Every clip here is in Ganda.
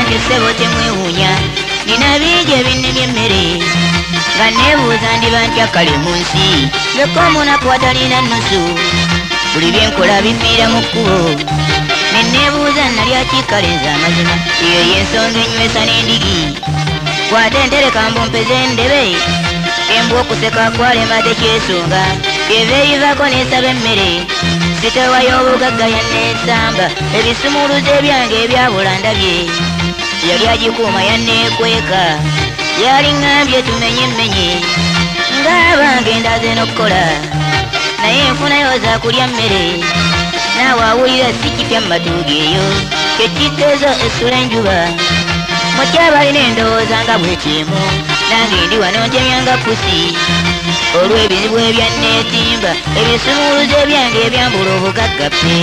nti ssebo temwewuunya nina bingi ebinnemye emmere nga neebuuza ndiba ntya kale mu nsi leka omunaku watalina nnusu buli byenkola bifiira mu kkubo neneebuuza nalya kikalenza amazima iyo y'ensonga enywesa n'endigi kwate entereka mbumpeze endebe embwa okuseka kwalema tekyesonga eva eyivako neesaba emmere sitowa y'obugagga yanneesamba ebisumuluzo ebyange ebyabula ndabye yali agikuuma yanneekweka yaliŋŋambye tumenye emmenye ng'abange ndaze n'okkola naye enfunayo za kulya mmere naawe awulira sikipya mu matuuga eyo kyekitteezo essula enjuba mutya balina endowooza nga bwekimu nange ndi wano ntemyanga pusi olw'ebizibu ebyanneetimba ebisumuluzo ebyange ebyambula obugagga pe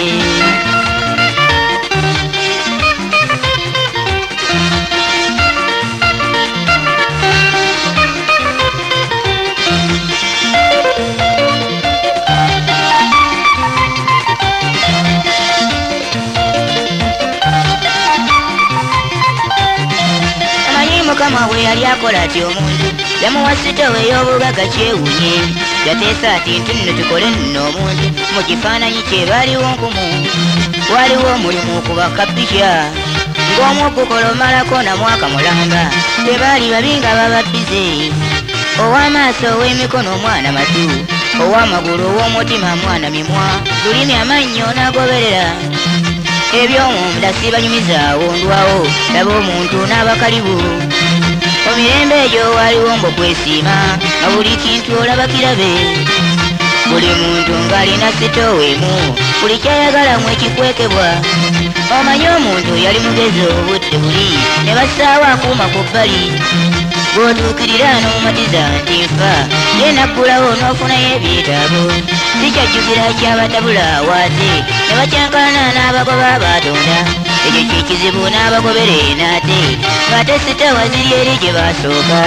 mukama bwe yali akola ati omuntu yamuwa sitowa ey'obugagga kyewunye yateesa ati ntunno tukole nno omuntu mu kifaananyi kye baaliwo nkumu waliwo omulimu okubakapisha ng'omu okukola omalako namwaka mulamba tebaali babi nga bababbize ow'amaaso ow'emikono omwana matu ow'amagulu ow'omutima mwana mimwa lulimi amannyo n'agoberera ebyomunda sibanyumizaawo ndwawo laba omuntu n'abakalibu omirembe egyo waliwo mbokwesiima nga buli kintu olaba kirabe buli muntu ng'alina sitoweemu buli kyayagalamu ekikwekebwa omanye omuntu yali mugezi obudde buli ne bassaawo akuuma ku bbali bw'otuukirira n'omumatiza nti nfa ye naggulawo n'ofunayo ebyetaago sikyajjukira kyabatabula waate ne bakyankalana n'abagoba batonda ekyo kyekizibu n'abagobere naate ng'ate sitowa ziri eri gye basooka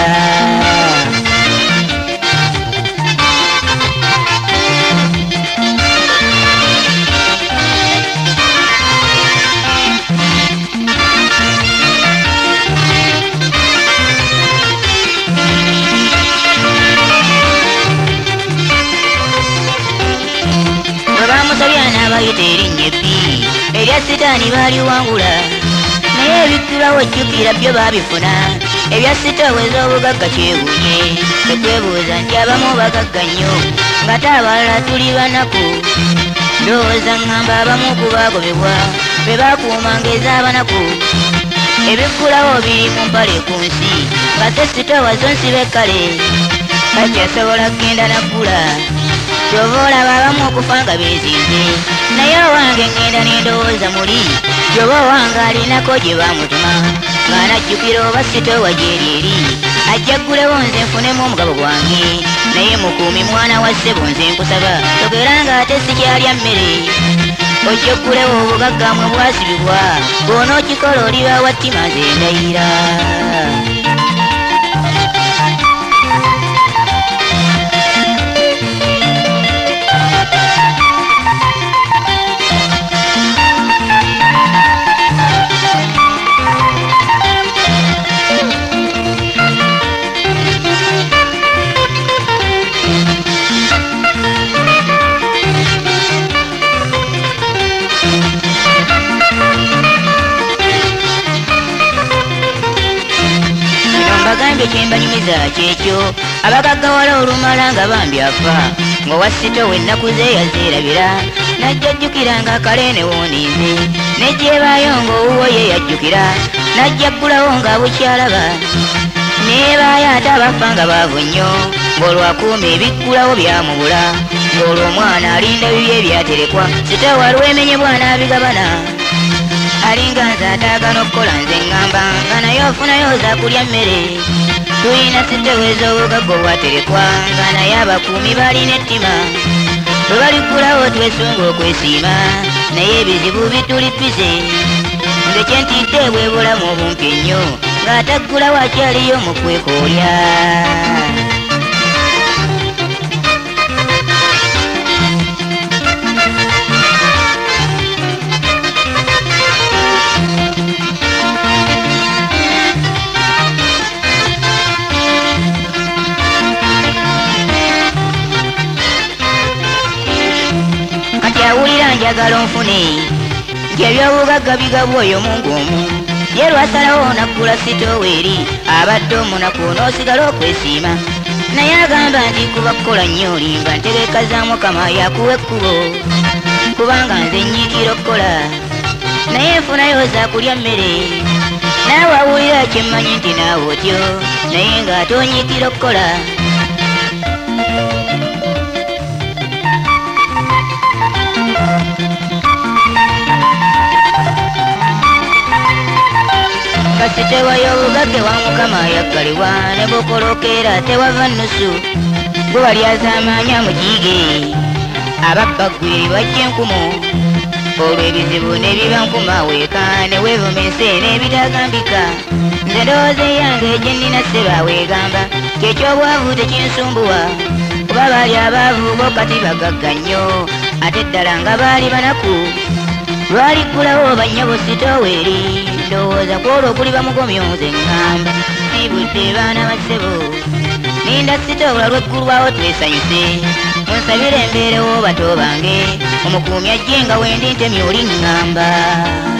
bayita erinnya ebbi erya sitaani baaliwangula naye ebiggulwawo ejjukira byo baabifuna ebya sitowa ez'obugagga kyewunye tekwebuuza nti abamu bagagga nnyo ng'ate abalala tuli banaku ndowooza ŋŋamba abamu ku baagobebwa be baakuumanga ez'abanaku ebiggulwawo biri mu mpale ku nsi nga se sitowa zo nsibe ekkale kakyasobola kgenda naggula kyova olaba abamu okufa nga beezinze naye owange ŋŋenda n'endowooza muli gyoba owange alinako gye baamutuma ng'anajjukira oba sitowa gyeri eri ajja ggulewo nze nfunemu omugabo gwange naye mukuumi mwana wa ssebo nze nkusaba togera ng'ate sikyalya mmere ojja ggulewo obugagga mwe bwasibibwa bw'onookikola oliba wa ttima nze ndayira bagambye kyembanyumiza kyekyo abagaggawala olumala nga bambyafa ng'owa sitowa ennaku ze yazeerabira najja jjukira ng'akale newoniize nejjeebaayo ng'owuwo ye yajjukira najja ggulawo nga bukyalaba neebaayo ate abafa nga baavu nnyo ng'olwakuuma ebiggulawo byamubula ng'olwo omwana alinda bibye ebyaterekwa sitowa lwemenyebwa n'abigabana alinga nze ataagana okukola nze ŋŋamba nga naye ofunayo za kulya mmere tulina sitowa ez'obugagga obwaterekwa nga naye abakuumi balina ettima bwe baliggulawo twesunga okwesiima naye ebizibu bitulippize nze kyentidde bwe bulamu obumpi ennyo ng'ataggulawo akyaliyo mu kwekoolya kati awulira njagala onfune nti ebyobugagga bigabwa oyo mungu omu ye lwasalawo naggula sitoweeri abadde omunaku n'osigala okwesiima naye agamba nti kuba kukola nnyo olimba ntegeka za mukama yakuwa ekkubo kubanga nze nyiikira okukola naye nfunayo za kulya mmere naawe awulira kyemmanyi nti naawe otyo naye ng'ate onyiikira okukola kasitewa y'obugagge wa mukama yakkalibwa ne bw'okolokeera tewava nnusu gwe walyazaamaanya mukiige ababba ggwe bajja enkumu olwo ebizibu ne biba nkuma weeka ne weevumese n'ebitagambika nze ndowooza eyange gye nnina sseba weegamba kyekyobwavu tekinsumbuwa kuba baali abaavu bo kati bagagga nnyo ate ddala nga baali banaku lwaliggulawo bannyobo sitoweeri ndowooza kwolwo okuli bamugomyo nze ŋŋamba sibudde baana ba ssebo ninda sitowula lweggulwawo twesanyuse munsabire embeerewo bato bange omukuumi ajje nga wendi ntemye oli ŋŋamba